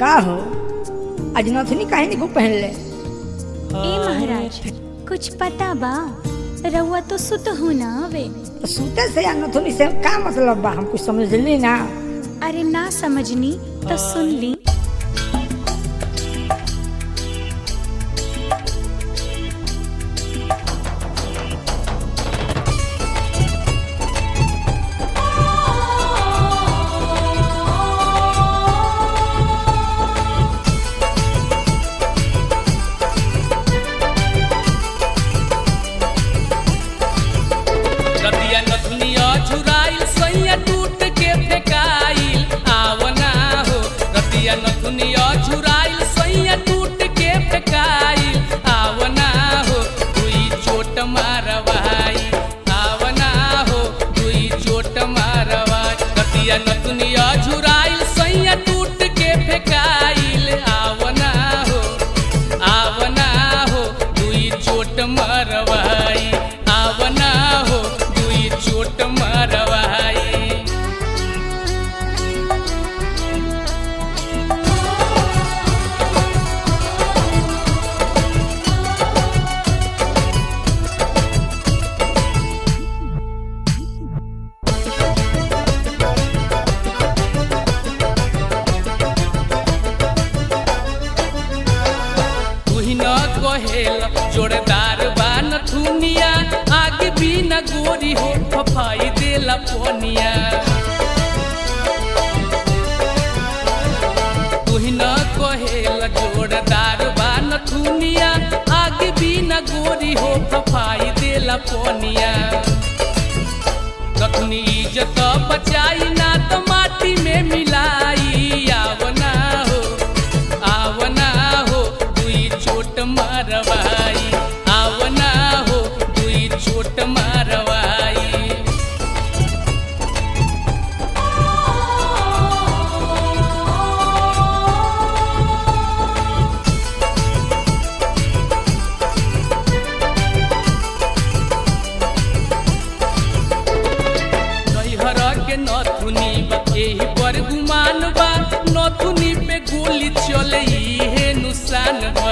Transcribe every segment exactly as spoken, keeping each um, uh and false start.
का हो आज नथनी काहे नहीं पहन ले? ए महाराज कुछ पता बा? रउआ तो सुत हो ना वे। तो सूते से या नथनी से का मतलब बा? हम कुछ समझ ली ना। अरे ना समझनी तो सुन ली। जोरदार बान थुनिया आगे भी न गोरी हो फफाई देला पोनिया। तुही न कहेला जोरदार बान थुनिया आगे भी न गोरी हो फफाई देला पोनिया। कखनी इज्जत बचाई ना तो माटी में मिलाई। आवना हो आवना हो दुई चोट मारवाई। आवना हो दुई चोट मारवाई। नथुनी बा एही पर गुमान बा। नथुनी पे गोली चले हे नुसान बा।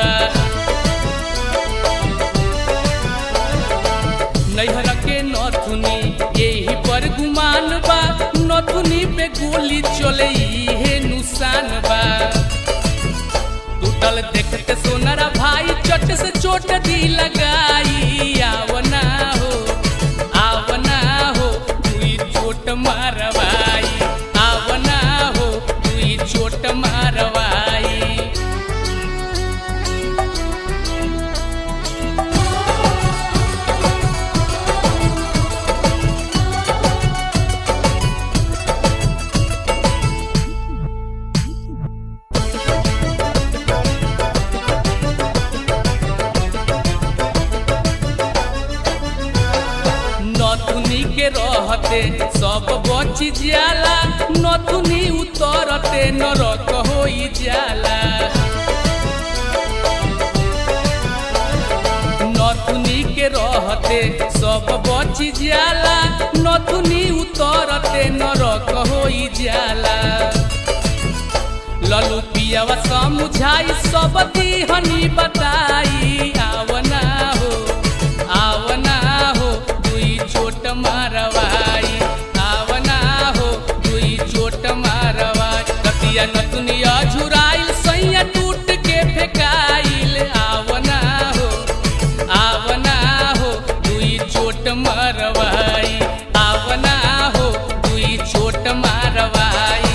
नैहर के नथुनी एही पर गुमान बा। नथुनी पे गोली चले हे नुसान बा। टूटल देखते सोनरा भाई चट से चोट दी लगाई। आवना हो आवना हो दुई चोट मारवाई। आवना हो दुई चोट मारवाई। नथुनी के रहते सब बची जाला। नथुनी उतरते नरक होई जाला। नथुनी के रहते सब बची जाला। नथुनी उतरते नरक होई जाला। ललू पियावा समझाई सब दीहनी बताई। आवना हो आवना हो दुई चोट मारवाई। आवना हो दुई चोट मारवाई। रतिया नथुनिया झुराइल सैया टूट के फेकाइल। आवना हो आवना हो दुई चोट मारवाई। आवना हो दुई चोट मारवाई।